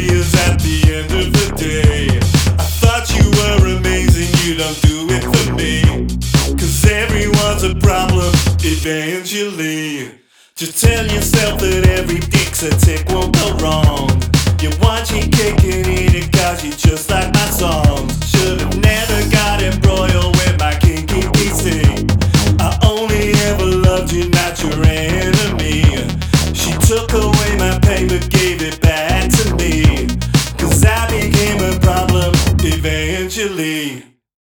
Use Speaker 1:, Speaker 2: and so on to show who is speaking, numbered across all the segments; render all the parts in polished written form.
Speaker 1: is at the end of the day. I thought you were amazing, you don't do it for me. Cause everyone's a problem eventually. Just tell yourself that every dick's a tick won't go wrong. You want your cake and eat it cause you just like my songs. Should've never got embroiled with my kinky PC. I only ever loved you, not your enemy. She took away my pay but gave it back to me. Cause I became a problem eventually.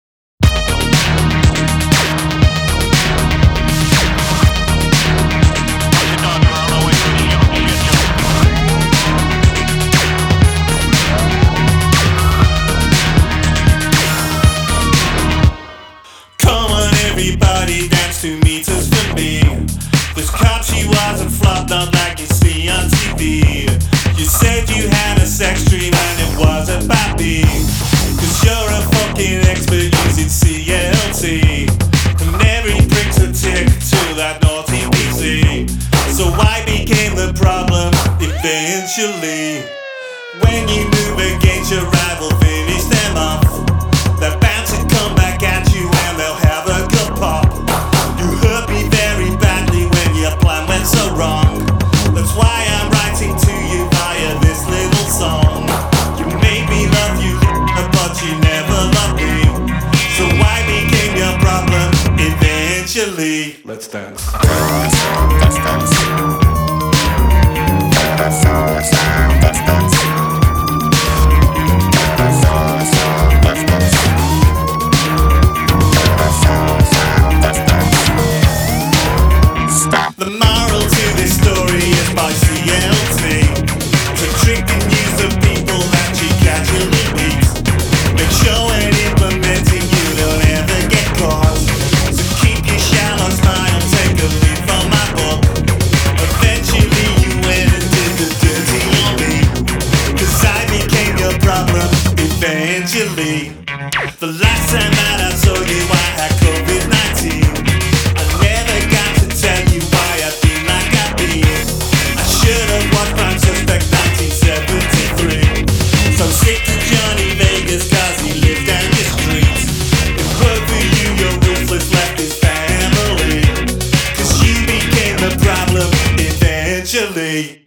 Speaker 1: Everybody dance to meters for me. This cop, she wasn't flopped up like you see on TV. You said you had a sex dream and it was about me. Cause you're a fucking expert using CLT. And every prick's a tick to that naughty PC. So I became the problem eventually. When you move against your rival, finish them off. They're bound to come back at you and they'll have a good pop. You hurt me very badly when your plan went so wrong. That's why I'm writing to you via this little song. You made me love you, but you never loved me. So I became your problem eventually. Let's dance.
Speaker 2: Let's dance. Let's dance.
Speaker 1: The moral to this story is by CLT. To trick and use the people that you casually meet. Make sure when implementing you don't ever get caught. So keep your shallow smile, take a leaf from my book. Eventually you went and did the dirty on me. Cause I became your problem eventually. The last time that I saw you I had COVID-19. Sick to Johnny Vegas cause he lived down your street. It worked for you, your ruthless left his family. Cause you became the problem eventually.